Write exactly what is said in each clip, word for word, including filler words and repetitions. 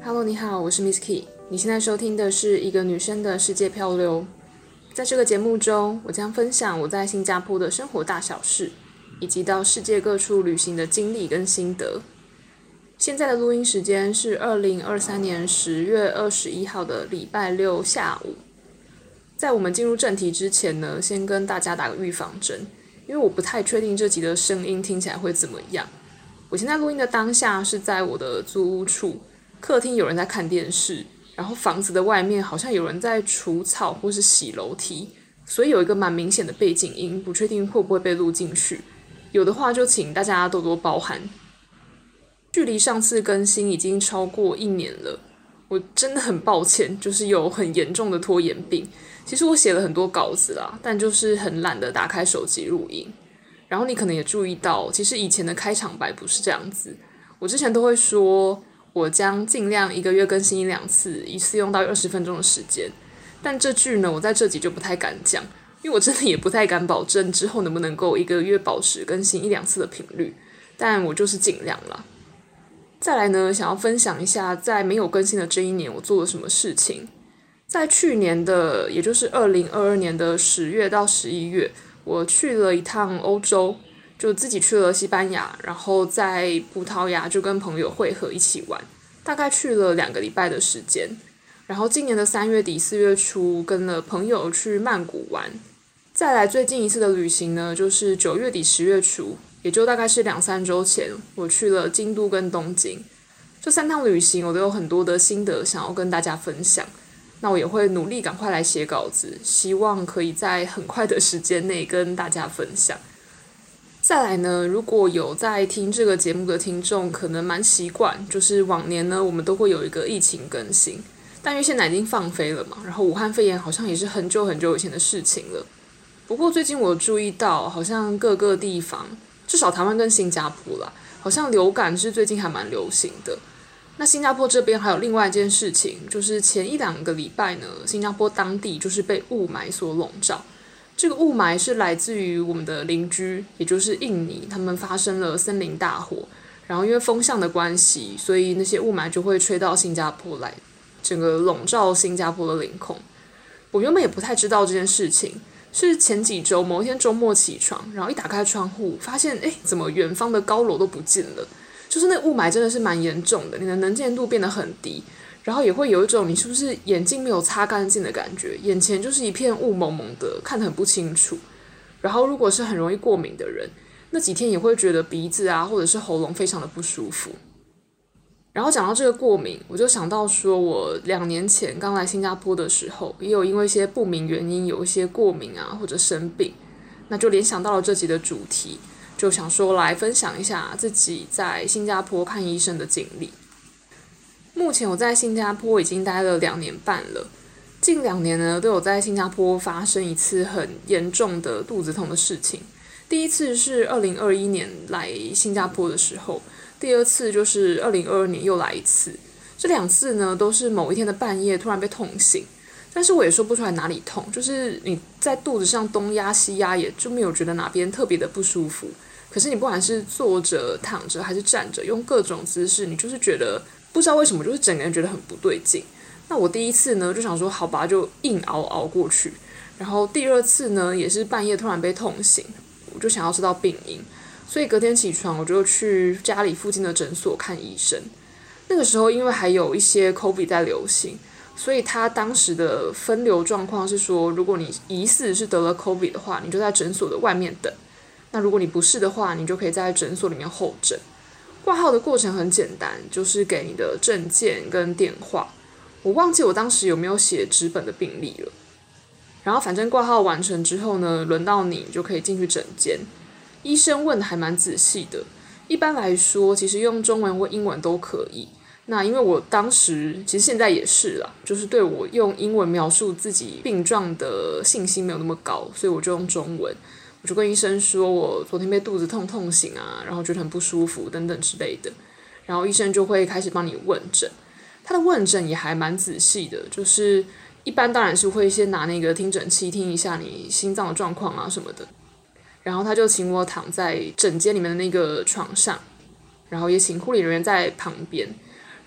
Hello， 你好，我是 Miss Key。你现在收听的是一个女生的世界漂流。在这个节目中，我将分享我在新加坡的生活大小事，以及到世界各处旅行的经历跟心得。现在的录音时间是二零二三年十月二十一号的礼拜六下午。在我们进入正题之前呢，先跟大家打个预防针，因为我不太确定这集的声音听起来会怎么样。我现在录音的当下是在我的租屋处，客厅有人在看电视，然后房子的外面好像有人在除草或是洗楼梯，所以有一个蛮明显的背景音，不确定会不会被录进去。有的话就请大家多多包涵。距离上次更新已经超过一年了，我真的很抱歉，就是有很严重的拖延病。其实我写了很多稿子啦，但就是很懒得打开手机录音。然后你可能也注意到，其实以前的开场白不是这样子。我之前都会说，我将尽量一个月更新一两次，一次用到二十分钟的时间。但这句呢，我在这集就不太敢讲，因为我真的也不太敢保证之后能不能够一个月保持更新一两次的频率。但我就是尽量啦。再来呢，想要分享一下，在没有更新的这一年，我做了什么事情。在去年的，也就是二零二二年的十月到十一月，我去了一趟欧洲，就自己去了西班牙，然后在葡萄牙就跟朋友会合一起玩，大概去了两个礼拜的时间。然后今年的三月底四月初跟了朋友去曼谷玩。再来最近一次的旅行呢，就是九月底十月初，也就大概是两三周前，我去了京都跟东京。这三趟旅行我都有很多的心得想要跟大家分享。那我也会努力赶快来写稿子，希望可以在很快的时间内跟大家分享。再来呢，如果有在听这个节目的听众，可能蛮习惯，就是往年呢我们都会有一个疫情更新，但因为现在已经放飞了嘛，然后武汉肺炎好像也是很久很久以前的事情了。不过最近我注意到，好像各个地方，至少台湾跟新加坡啦，好像流感是最近还蛮流行的。那新加坡这边还有另外一件事情，就是前一两个礼拜呢，新加坡当地就是被雾霾所笼罩。这个雾霾是来自于我们的邻居，也就是印尼，他们发生了森林大火，然后因为风向的关系，所以那些雾霾就会吹到新加坡来，整个笼罩新加坡的领空。我原本也不太知道这件事情，是前几周某一天周末起床，然后一打开窗户，发现诶，怎么远方的高楼都不见了？就是那雾霾真的是蛮严重的，你的能见度变得很低，然后也会有一种你是不是眼睛没有擦干净的感觉，眼前就是一片雾蒙蒙的，看得很不清楚。然后如果是很容易过敏的人，那几天也会觉得鼻子啊或者是喉咙非常的不舒服。然后讲到这个过敏，我就想到说我两年前刚来新加坡的时候，也有因为一些不明原因有一些过敏啊或者生病，那就联想到了这集的主题，就想说来分享一下自己在新加坡看医生的经历。目前我在新加坡已经待了两年半了，近两年呢都有在新加坡发生一次很严重的肚子痛的事情。第一次是二零二一年来新加坡的时候，第二次就是二零二二年又来一次。这两次呢都是某一天的半夜突然被痛醒，但是我也说不出来哪里痛，就是你在肚子上东压西压，也就没有觉得哪边特别的不舒服。可是你不管是坐着、躺着还是站着，用各种姿势，你就是觉得不知道为什么，就是整个人觉得很不对劲。那我第一次呢就想说好吧，就硬熬熬过去。然后第二次呢也是半夜突然被痛醒，我就想要知道病因，所以隔天起床我就去家里附近的诊所看医生。那个时候因为还有一些 COVID 在流行，所以他当时的分流状况是说，如果你疑似是得了 COVID 的话，你就在诊所的外面等。那如果你不是的话，你就可以在诊所里面候诊。挂号的过程很简单，就是给你的证件跟电话。我忘记我当时有没有写纸本的病历了。然后反正挂号完成之后呢，轮到你就可以进去诊间。医生问的还蛮仔细的，一般来说其实用中文或英文都可以。那因为我当时其实现在也是啦，就是对我用英文描述自己病状的信心没有那么高，所以我就用中文。我就跟医生说我昨天被肚子痛痛醒啊，然后觉得很不舒服等等之类的，然后医生就会开始帮你问诊。他的问诊也还蛮仔细的，就是一般当然是会先拿那个听诊器听一下你心脏的状况啊什么的，然后他就请我躺在诊间里面的那个床上，然后也请护理人员在旁边，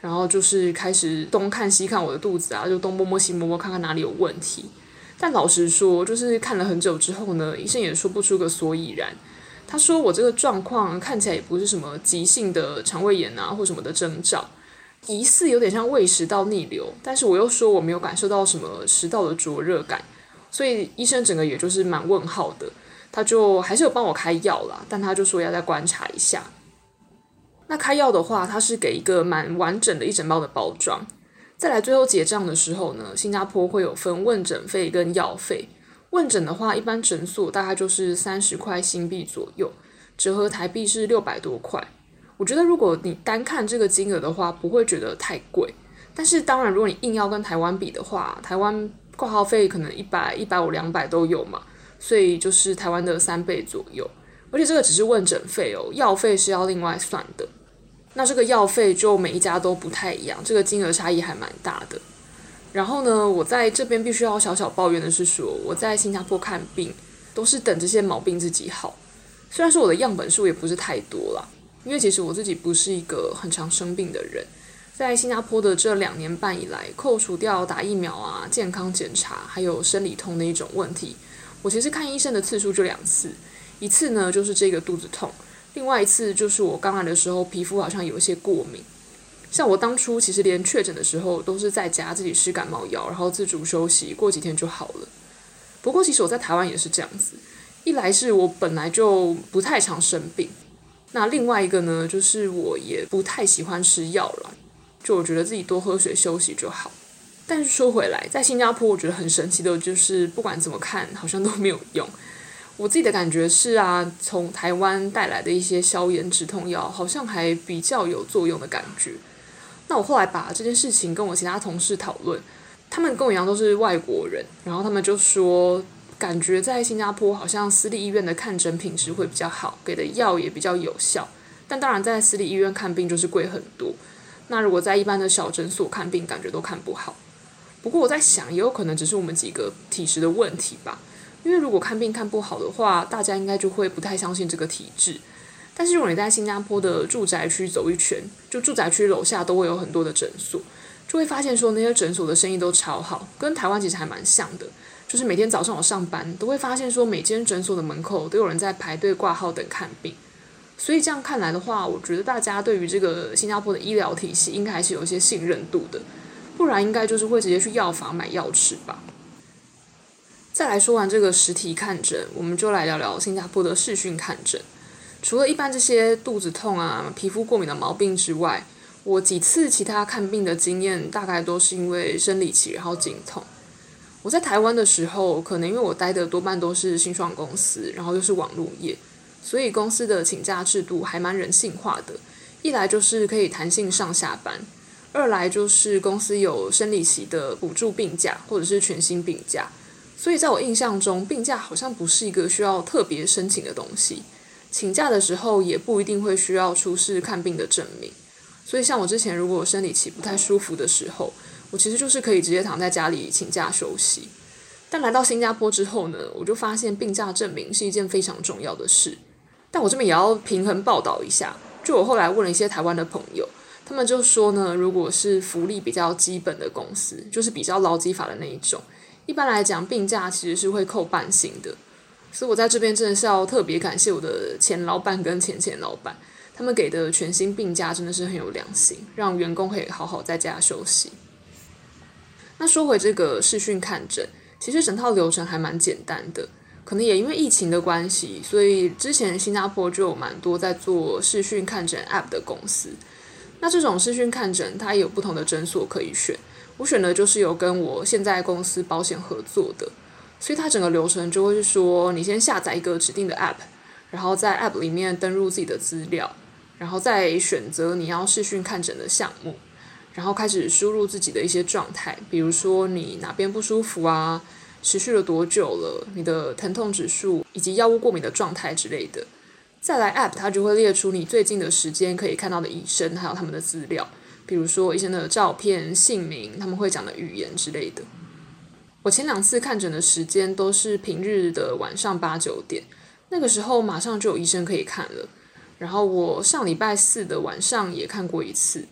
然后就是开始东看西看我的肚子啊，就东摸摸西摸摸看看哪里有问题。但老实说，就是看了很久之后呢，医生也说不出个所以然。他说我这个状况看起来也不是什么急性的肠胃炎啊或什么的征兆，疑似有点像胃食道逆流，但是我又说我没有感受到什么食道的灼热感，所以医生整个也就是蛮问号的。他就还是有帮我开药啦，但他就说要再观察一下。那开药的话，他是给一个蛮完整的一整包的包装。再来最后结账的时候呢，新加坡会有分问诊费跟药费。问诊的话，一般诊所大概就是三十块新币左右，折合台币是六百多块。我觉得如果你单看这个金额的话，不会觉得太贵。但是当然，如果你硬要跟台湾比的话，台湾挂号费可能一百、一百五、两百都有嘛，所以就是台湾的三倍左右。而且这个只是问诊费哦，药费是要另外算的。那这个药费就每一家都不太一样，这个金额差异还蛮大的。然后呢，我在这边必须要小小抱怨的是说，我在新加坡看病都是等这些毛病自己好。虽然说我的样本数也不是太多啦，因为其实我自己不是一个很常生病的人。在新加坡的这两年半以来，扣除掉打疫苗啊、健康检查还有生理痛的一种问题，我其实看医生的次数就两次。一次呢就是这个肚子痛，另外一次就是我刚来的时候皮肤好像有一些过敏。像我当初其实连确诊的时候都是在家自己吃感冒药，然后自主休息，过几天就好了。不过其实我在台湾也是这样子，一来是我本来就不太常生病，那另外一个呢就是我也不太喜欢吃药了，就我觉得自己多喝水休息就好。但是说回来，在新加坡我觉得很神奇的就是不管怎么看好像都没有用。我自己的感觉是啊，从台湾带来的一些消炎止痛药好像还比较有作用的感觉。那我后来把这件事情跟我其他同事讨论，他们跟我一样都是外国人，然后他们就说感觉在新加坡好像私立医院的看诊品质会比较好，给的药也比较有效，但当然在私立医院看病就是贵很多，那如果在一般的小诊所看病感觉都看不好。不过我在想也有可能只是我们几个体质的问题吧，因为如果看病看不好的话，大家应该就会不太相信这个体质。但是如果你在新加坡的住宅区走一圈，就住宅区楼下都会有很多的诊所，就会发现说那些诊所的生意都超好，跟台湾其实还蛮像的。就是每天早上我上班都会发现说每间诊所的门口都有人在排队挂号等看病。所以这样看来的话，我觉得大家对于这个新加坡的医疗体系应该还是有一些信任度的，不然应该就是会直接去药房买药吃吧。再来说完这个实体看诊，我们就来聊聊新加坡的视讯看诊。除了一般这些肚子痛啊、皮肤过敏的毛病之外，我几次其他看病的经验大概都是因为生理期然后经痛。我在台湾的时候，可能因为我待的多半都是新创公司，然后又是网络业，所以公司的请假制度还蛮人性化的。一来就是可以弹性上下班，二来就是公司有生理期的补助病假或者是全薪病假。所以在我印象中，病假好像不是一个需要特别申请的东西，请假的时候也不一定会需要出示看病的证明。所以像我之前如果生理期不太舒服的时候，我其实就是可以直接躺在家里请假休息。但来到新加坡之后呢，我就发现病假证明是一件非常重要的事。但我这边也要平衡报道一下，就我后来问了一些台湾的朋友，他们就说呢，如果是福利比较基本的公司，就是比较劳基法的那一种，一般来讲病假其实是会扣半薪的。所以我在这边真的是要特别感谢我的前老板跟前前老板，他们给的全薪病假真的是很有良心，让员工可以好好在家休息。那说回这个视讯看诊，其实整套流程还蛮简单的，可能也因为疫情的关系，所以之前新加坡就有蛮多在做视讯看诊 App 的公司。那这种视讯看诊它也有不同的诊所可以选，我选的就是有跟我现在公司保险合作的，所以它整个流程就会是说，你先下载一个指定的 App， 然后在 App 里面登入自己的资料，然后再选择你要视讯看诊的项目，然后开始输入自己的一些状态，比如说你哪边不舒服啊，持续了多久了，你的疼痛指数以及药物过敏的状态之类的。再来 App 它就会列出你最近的时间可以看到的医生还有他们的资料，比如说医生的照片、姓名、他们会讲的语言之类的。我前两次看诊的时间都是平日的晚上八九点，那个时候马上就有医生可以看了。然后我上礼拜四的晚上也看过一次，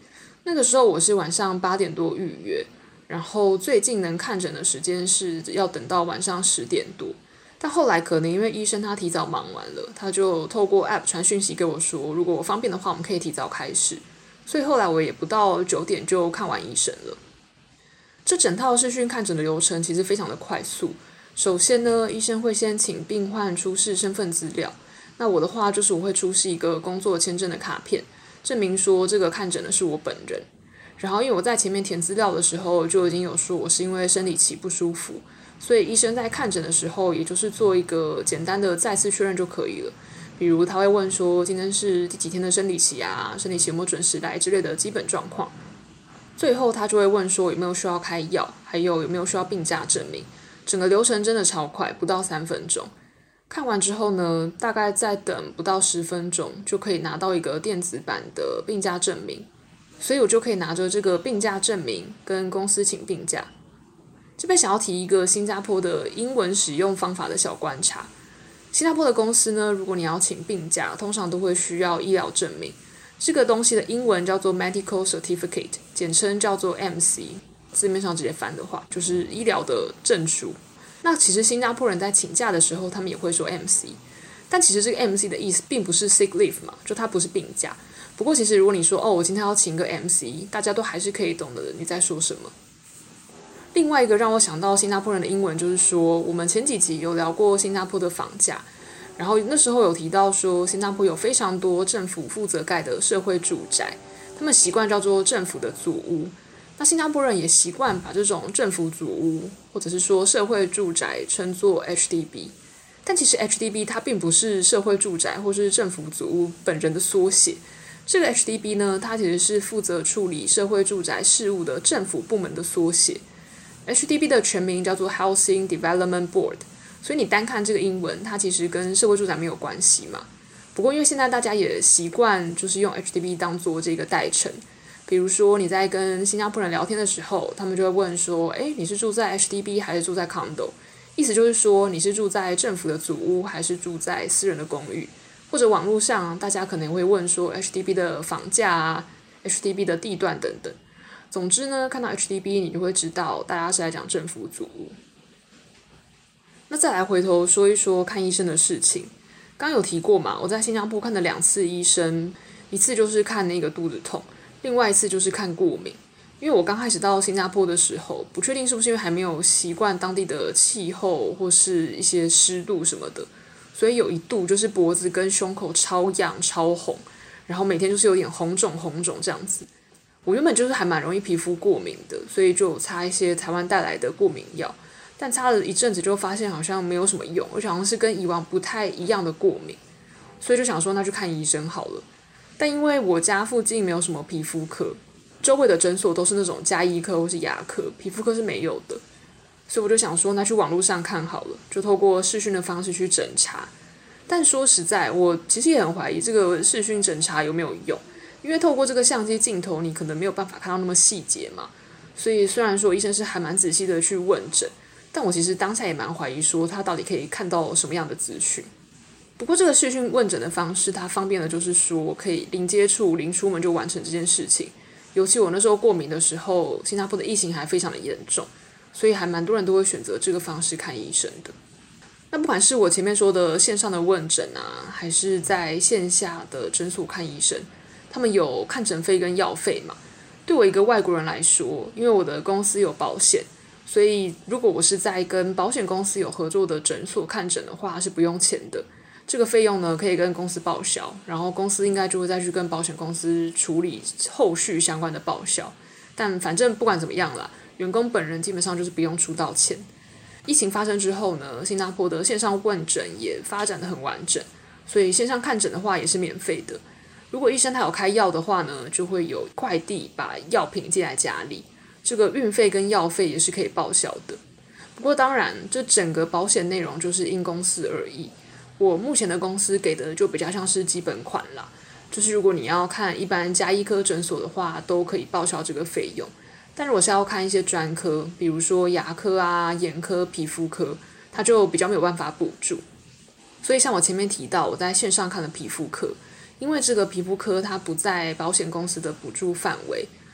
那个时候我是晚上八点多预约，然后最近能看诊的时间是要等到晚上十点多。但后来可能因为医生他提早忙完了，他就透过 app 传讯息给我说，如果我方便的话，我们可以提早开始。所以后来我也不到九点就看完医生了。这整套视讯看诊的流程其实非常的快速。首先呢，医生会先请病患出示身份资料。那我的话就是我会出示一个工作签证的卡片，证明说这个看诊的是我本人。然后因为我在前面填资料的时候就已经有说我是因为生理期不舒服，所以医生在看诊的时候也就是做一个简单的再次确认就可以了。比如他会问说今天是第几天的生理期啊，生理期有没有准时来之类的基本状况。最后他就会问说有没有需要开药，还有有没有需要病假证明。整个流程真的超快，不到三分钟。看完之后呢，大概再等不到十分钟就可以拿到一个电子版的病假证明，所以我就可以拿着这个病假证明跟公司请病假。这边想要提一个新加坡的英文使用方法的小观察。新加坡的公司呢，如果你要请病假，通常都会需要医疗证明。这个东西的英文叫做 Medical Certificate， 简称叫做 M C。字面上直接翻的话，就是医疗的证书。那其实新加坡人在请假的时候，他们也会说 M C， 但其实这个 M C 的意思并不是 sick leave 嘛，就它不是病假。不过其实如果你说哦，我今天要请个 M C， 大家都还是可以懂得你在说什么。另外一个让我想到新加坡人的英文，就是说我们前几集有聊过新加坡的房价，然后那时候有提到说新加坡有非常多政府负责盖的社会住宅，他们习惯叫做政府的组屋。那新加坡人也习惯把这种政府组屋或者是说社会住宅称作 H D B， 但其实 H D B 它并不是社会住宅或是政府组屋本人的缩写。这个 H D B 呢，它其实是负责处理社会住宅事务的政府部门的缩写。H D B 的全名叫做 Housing Development Board， 所以你单看这个英文，它其实跟社会住宅没有关系嘛。不过因为现在大家也习惯就是用 H D B 当做这个代称，比如说你在跟新加坡人聊天的时候，他们就会问说，诶，你是住在 H D B 还是住在 condo？ 意思就是说你是住在政府的组屋还是住在私人的公寓。或者网络上大家可能会问说 H D B 的房价啊， H D B 的地段等等。总之呢，看到 H D B 你就会知道大家是在讲政府组屋。那再来回头说一说看医生的事情。刚有提过嘛，我在新加坡看了两次医生，一次就是看那个肚子痛，另外一次就是看过敏。因为我刚开始到新加坡的时候，不确定是不是因为还没有习惯当地的气候或是一些湿度什么的，所以有一度就是脖子跟胸口超痒超红，然后每天就是有点红肿红肿这样子。我原本就是还蛮容易皮肤过敏的，所以就有擦一些台湾带来的过敏药，但擦了一阵子就发现好像没有什么用，而且好像是跟以往不太一样的过敏，所以就想说那就看医生好了。但因为我家附近没有什么皮肤科，周围的诊所都是那种家医科或是牙科，皮肤科是没有的，所以我就想说那去网络上看好了，就透过视讯的方式去诊查。但说实在，我其实也很怀疑这个视讯诊查有没有用，因为透过这个相机镜头，你可能没有办法看到那么细节嘛。所以虽然说医生是还蛮仔细的去问诊，但我其实当下也蛮怀疑说他到底可以看到什么样的资讯。不过这个视讯问诊的方式，它方便的就是说可以零接触、零出门就完成这件事情。尤其我那时候过敏的时候，新加坡的疫情还非常的严重，所以还蛮多人都会选择这个方式看医生的。那不管是我前面说的线上的问诊啊，还是在线下的诊所看医生，他们有看诊费跟药费嘛。对我一个外国人来说，因为我的公司有保险，所以如果我是在跟保险公司有合作的诊所看诊的话，是不用钱的。这个费用呢可以跟公司报销，然后公司应该就会再去跟保险公司处理后续相关的报销。但反正不管怎么样啦，员工本人基本上就是不用出到钱。疫情发生之后呢，新加坡的线上问诊也发展得很完整，所以线上看诊的话也是免费的。如果医生他有开药的话呢，就会有快递把药品寄来家里，这个运费跟药费也是可以报销的。不过当然，这整个保险内容就是因公司而异。我目前的公司给的就比较像是基本款啦，就是如果你要看一般家医科诊所的话，都可以报销这个费用。但如果是要看一些专科，比如说牙科啊、眼科、皮肤科，它就比较没有办法补助。所以像我前面提到，我在线上看的皮肤科，因为这个皮肤科它不在保险公司的补助范围，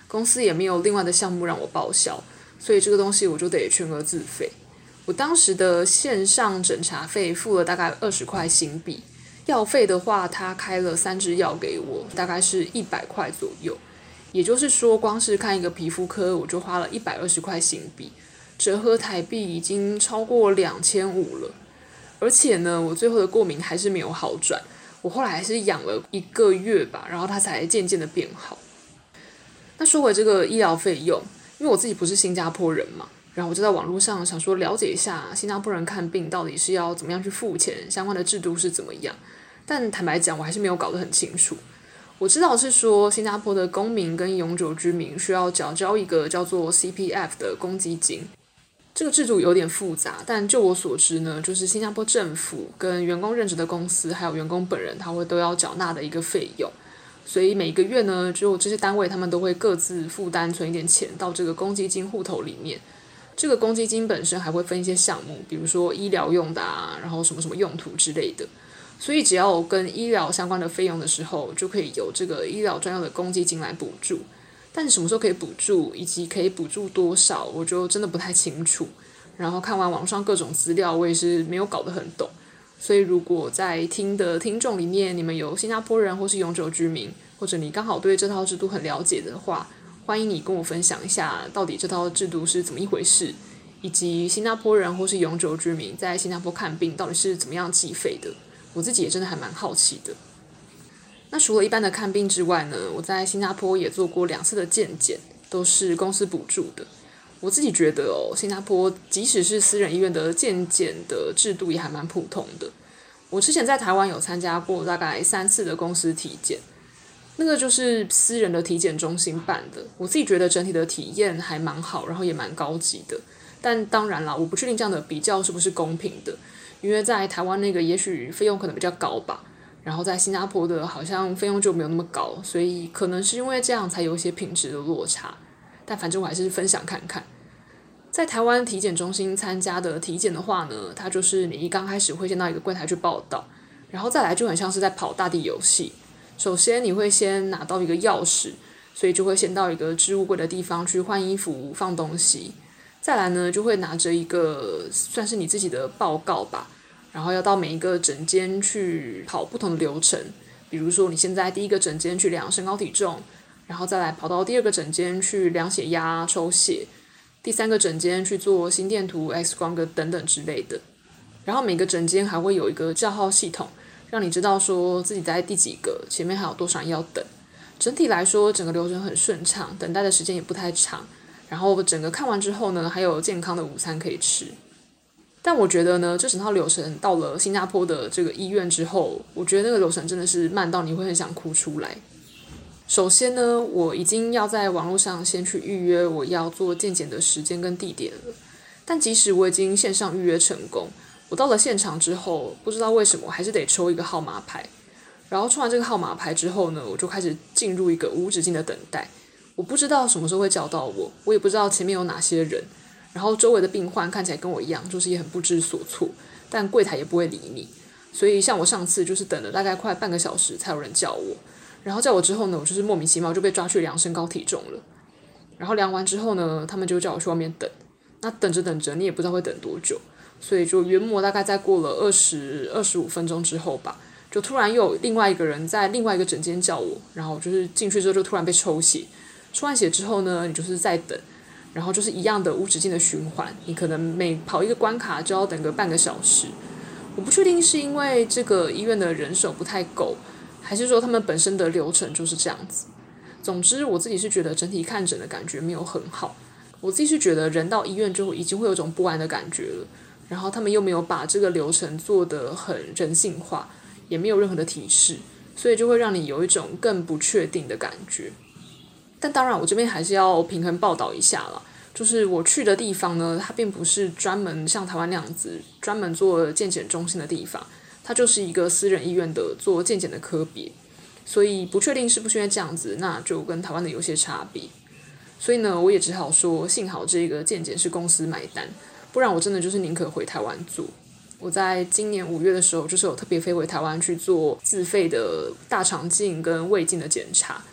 公司也没有另外的项目让我报销，所以这个东西我就得全额自费。我当时的线上诊查费付了大概二十块新币，药费的话他开了三支药给我，大概是一百块左右，也就是说光是看一个皮肤科我就花了一百二十块新币，折合台币已经超过两千五了。而且呢我最后的过敏还是没有好转，我后来还是养了一个月吧，然后它才渐渐的变好。那说回这个医疗费用，因为我自己不是新加坡人嘛，然后我就在网络上想说了解一下新加坡人看病到底是要怎么样去付钱，相关的制度是怎么样。但坦白讲我还是没有搞得很清楚。我知道是说新加坡的公民跟永久居民需要缴交一个叫做 C P F 的公积金，这个制度有点复杂，但就我所知呢，就是新加坡政府跟员工任职的公司还有员工本人他会都要缴纳的一个费用。所以每个月呢，就这些单位他们都会各自负担存一点钱到这个公积金户头里面。这个公积金本身还会分一些项目，比如说医疗用的啊，然后什么什么用途之类的。所以只要有跟医疗相关的费用的时候，就可以由这个医疗专用的公积金来补助。但什么时候可以补助，以及可以补助多少，我就真的不太清楚。然后看完网上各种资料，我也是没有搞得很懂。所以如果在听的听众里面，你们有新加坡人或是永久居民，或者你刚好对这套制度很了解的话，欢迎你跟我分享一下到底这套制度是怎么一回事，以及新加坡人或是永久居民在新加坡看病到底是怎么样计费的，我自己也真的还蛮好奇的。那除了一般的看病之外呢，我在新加坡也做过两次的健检，都是公司补助的。我自己觉得哦，新加坡即使是私人医院的健检的制度也还蛮普通的。我之前在台湾有参加过大概三次的公司体检，那个就是私人的体检中心办的，我自己觉得整体的体验还蛮好，然后也蛮高级的。但当然啦，我不确定这样的比较是不是公平的，因为在台湾那个也许费用可能比较高吧，然后在新加坡的好像费用就没有那么高，所以可能是因为这样才有一些品质的落差。但反正我还是分享看看。在台湾体检中心参加的体检的话呢，它就是你一刚开始会先到一个柜台去报到，然后再来就很像是在跑大地游戏。首先你会先拿到一个钥匙，所以就会先到一个置物柜的地方去换衣服放东西。再来呢就会拿着一个算是你自己的报告吧，然后要到每一个诊间去跑不同的流程。比如说你现在第一个诊间去量身高体重，然后再来跑到第二个诊间去量血压抽血，第三个诊间去做心电图 X 光个等等之类的。然后每个诊间还会有一个叫号系统，让你知道说自己在第几个，前面还有多少人要等。整体来说整个流程很顺畅，等待的时间也不太长，然后整个看完之后呢还有健康的午餐可以吃。但我觉得呢这整套流程到了新加坡的这个医院之后，我觉得那个流程真的是慢到你会很想哭出来。首先呢我已经要在网络上先去预约我要做健检的时间跟地点了，但即使我已经线上预约成功，我到了现场之后不知道为什么我还是得抽一个号码牌，然后抽完这个号码牌之后呢我就开始进入一个无止境的等待。我不知道什么时候会叫到我，我也不知道前面有哪些人，然后周围的病患看起来跟我一样就是也很不知所措，但柜台也不会理你。所以像我上次就是等了大概快半个小时才有人叫我，然后叫我之后呢我就是莫名其妙就被抓去量身高体重了。然后量完之后呢他们就叫我去外面等，那等着等着你也不知道会等多久，所以就约莫大概再过了二十二十五分钟之后吧，就突然又有另外一个人在另外一个诊间叫我，然后就是进去之后就突然被抽血，抽完血之后呢你就是在等，然后就是一样的无止境的循环，你可能每跑一个关卡就要等个半个小时。我不确定是因为这个医院的人手不太够，还是说他们本身的流程就是这样子。总之我自己是觉得整体看诊的感觉没有很好，我自己是觉得人到医院之后已经会有种不安的感觉了，然后他们又没有把这个流程做得很人性化，也没有任何的提示，所以就会让你有一种更不确定的感觉。但当然我这边还是要平衡报道一下啦，就是我去的地方呢它并不是专门像台湾那样子专门做健检中心的地方，它就是一个私人医院的做健检的科别，所以不确定是不是因为这样子，那就跟台湾的有些差别。所以呢我也只好说幸好这个健检是公司买单，不然我真的就是宁可回台湾做。我在今年五月的时候就是有特别飞回台湾去做自费的大肠镜跟胃镜的检查，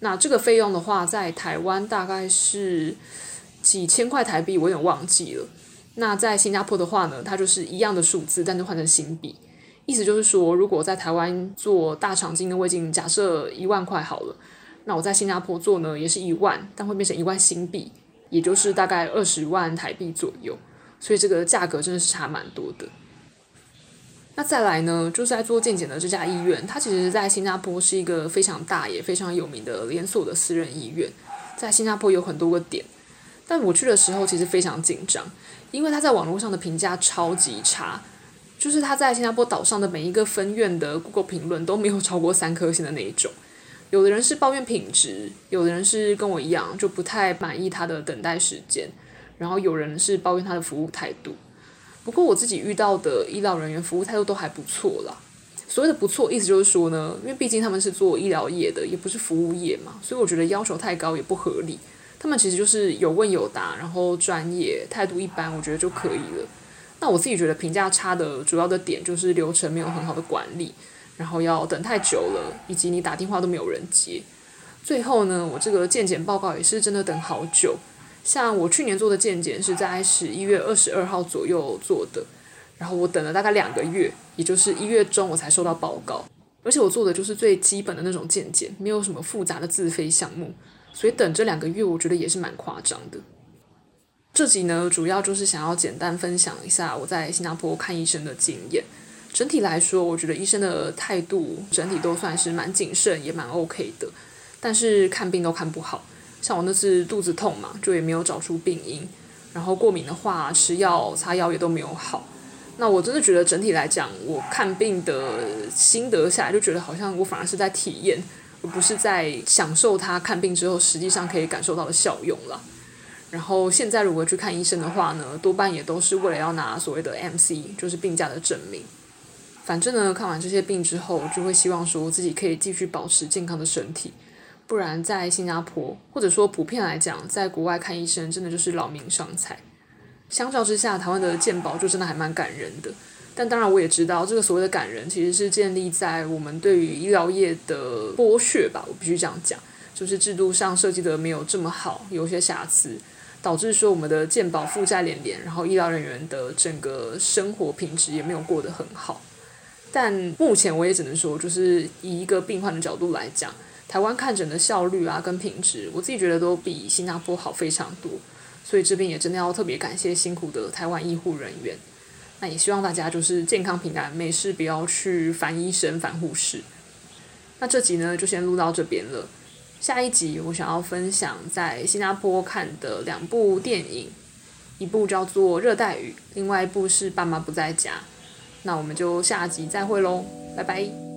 那这个费用的话，在台湾大概是几千块台币，我有点忘记了。那在新加坡的话呢，它就是一样的数字，但是换成新币。意思就是说，如果在台湾做大肠镜跟胃镜，假设一万块好了，那我在新加坡做呢也是一万，但会变成一万新币，也就是大概二十万台币左右。所以这个价格真的是差蛮多的。那再来呢，就是在做健检的这家医院，它其实在新加坡是一个非常大也非常有名的连锁的私人医院，在新加坡有很多个点。但我去的时候其实非常紧张，因为它在网络上的评价超级差。就是他在新加坡岛上的每一个分院的 Google 评论都没有超过三颗星的那一种，有的人是抱怨品质，有的人是跟我一样就不太满意他的等待时间，然后有人是抱怨他的服务态度。不过我自己遇到的医疗人员服务态度都还不错啦。所谓的不错，意思就是说呢，因为毕竟他们是做医疗业的，也不是服务业嘛，所以我觉得要求太高也不合理。他们其实就是有问有答，然后专业，态度一般，我觉得就可以了。那我自己觉得评价差的主要的点就是流程没有很好的管理，然后要等太久了，以及你打电话都没有人接。最后呢，我这个健检报告也是真的等好久，像我去年做的健检是在十一月二十二号左右做的，然后我等了大概两个月，也就是一月中我才收到报告，而且我做的就是最基本的那种健检，没有什么复杂的自费项目，所以等这两个月我觉得也是蛮夸张的。这集呢，主要就是想要简单分享一下我在新加坡看医生的经验。整体来说，我觉得医生的态度整体都算是蛮谨慎，也蛮 OK 的。但是看病都看不好，像我那次肚子痛嘛，就也没有找出病因。然后过敏的话，吃药擦药也都没有好。那我真的觉得整体来讲，我看病的心得下来，就觉得好像我反而是在体验，而不是在享受他看病之后实际上可以感受到的效用啦。然后现在如果去看医生的话呢，多半也都是为了要拿所谓的 M C， 就是病假的证明。反正呢，看完这些病之后，就会希望说自己可以继续保持健康的身体，不然在新加坡或者说普遍来讲，在国外看医生真的就是劳民伤财。相较之下，台湾的健保就真的还蛮感人的。但当然我也知道，这个所谓的感人其实是建立在我们对于医疗业的剥削吧，我必须这样讲，就是制度上设计的没有这么好，有些瑕疵。导致说我们的健保负债连连，然后医疗人员的整个生活品质也没有过得很好。但目前我也只能说，就是以一个病患的角度来讲，台湾看诊的效率啊跟品质，我自己觉得都比新加坡好非常多。所以这边也真的要特别感谢辛苦的台湾医护人员。那也希望大家就是健康平安，没事不要去烦医生烦护士。那这集呢就先录到这边了。下一集我想要分享在新加坡看的两部电影，一部叫做《热带雨》，另外一部是《爸妈不在家》。那我们就下集再会咯，拜拜。